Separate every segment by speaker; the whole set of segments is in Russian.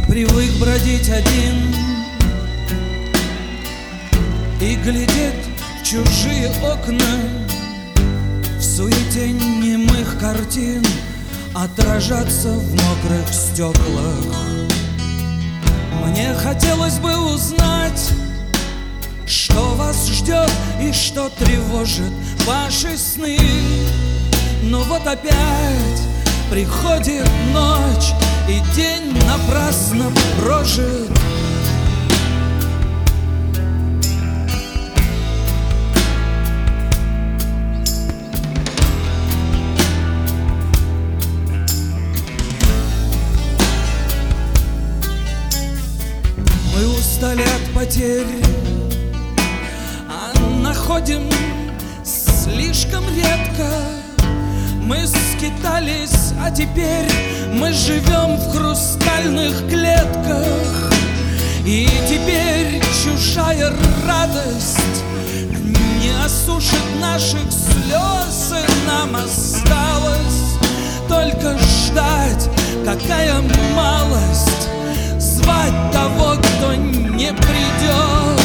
Speaker 1: привык бродить один и глядеть в чужие окна, в суете немых картин отражаться в мокрых стеклах. Мне хотелось бы узнать, что вас ждет и что тревожит ваши сны. Но вот опять приходит ночь, и день напрасно прожит. Мы устали от потерь, а находим слишком редко. Мы скитались, а теперь мы живем в хрустальных клетках. И теперь чужая радость не осушит наших слез, и нам осталось только ждать. Какая малость звать того, кто не придет.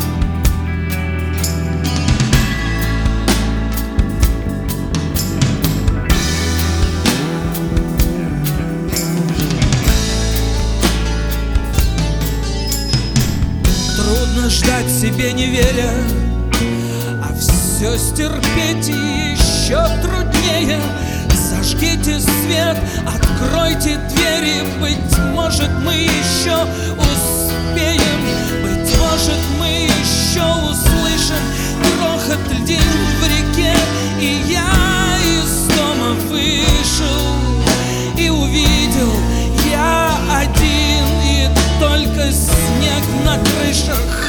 Speaker 1: Трудно ждать, себе не веря, а все стерпеть еще труднее. Зажгите свет, откройте двери, быть может, мы еще успеем, быть может, мы еще услышим грохот льдин в реке. И я из дома вышел и увидел, я один, и только снег на крышах.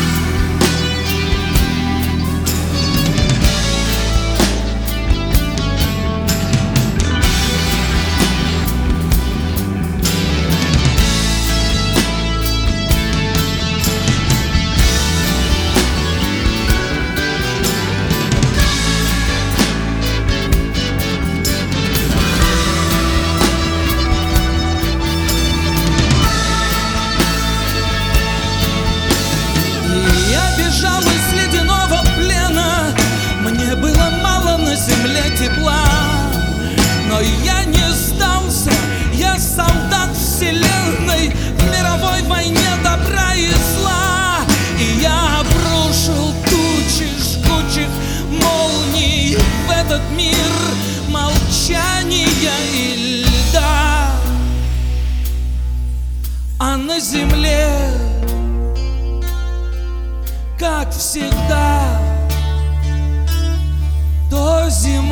Speaker 1: Тепла, но я не сдался, я солдат вселенной в мировой войне добра и зла. И я обрушил тучи жгучих молний в этот мир молчания и льда. А на земле, как всегда, до зимы